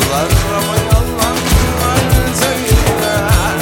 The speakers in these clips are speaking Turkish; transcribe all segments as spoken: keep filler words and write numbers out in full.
yalvar ama yalvarma söyle.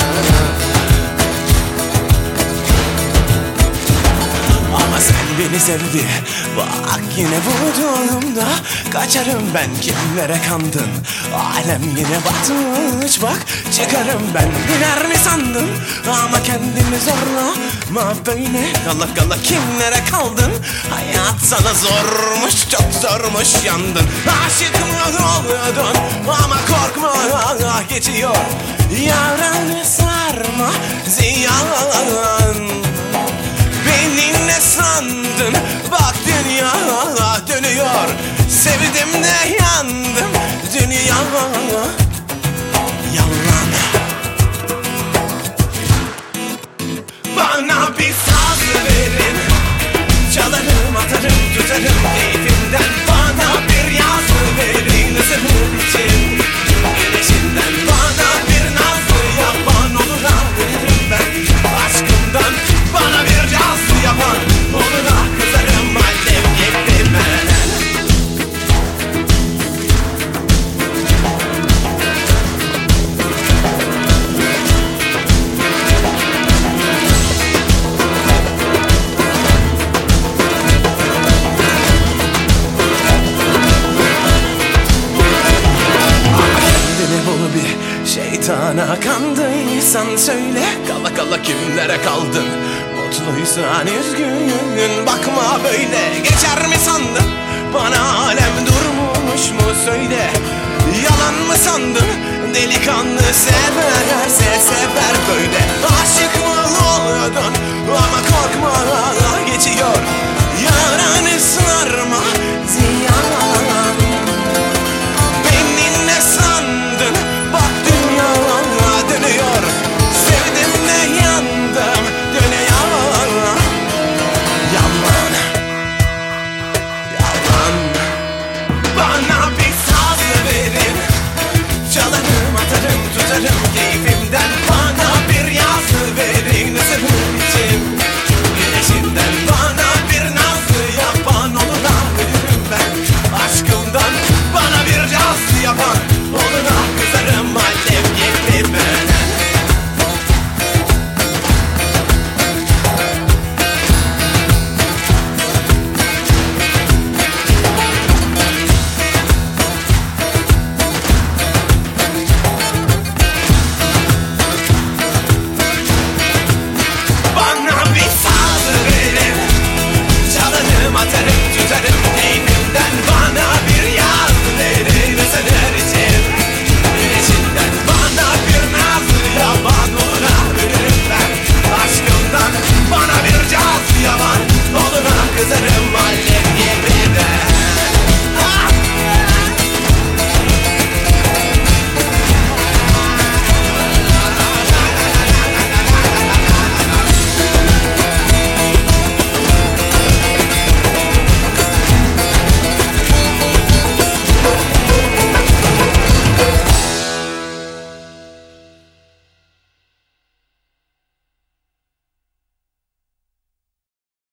Ama sen beni sevdi, bak yine vurduğumda kaçarım ben. Kimlere kandın, alem yine batmış bak. Çıkarım ben, biner mi sandın? Ama kendimi zorla ma böyle. Kala kala kimlere kaldın? Hayat sana zormuş, çok zormuş, yandın. Aşık mı oldun ama korkma, geçiyor. Yaranı sarma ziyan. Beni ne sandın? Bak dünya dönüyor. Sevdim de yandım. Dünya yalan. Bana bir saz verin, çalarım atarım tutarım keyfimden. Bana bir yaz verin ısınır için güneşinden. Bana bir nazlı yapan olur ağlarım ben aşkımdan. Bana bir caz yapan olur ah kızarım alev gibi ben. Şeytana kandıysan söyle, kala kala kimlere kaldın? Mutluysan üzgün, bakma böyle. Geçer mi sandın? Bana alem durmuş mu söyle. Yalan mı sandın? Delikanlı severse sever böyle. Aşık mı oldun? Ama korkma geçiyor. Yaranı sarma ziyan. Beni ne sandın? Bak dünya dönüyor. Sevdim de yandım. Dünya yalan. Yalan. Bana bir saz verin, çalarım atarım tutarım keyfimden. Bana bir yaz verin ısınır içim güneşinden. Bana bir nazlı yapan olur ağlarım ben aşkımdan. Bana bir caz yapan olur ah kızarım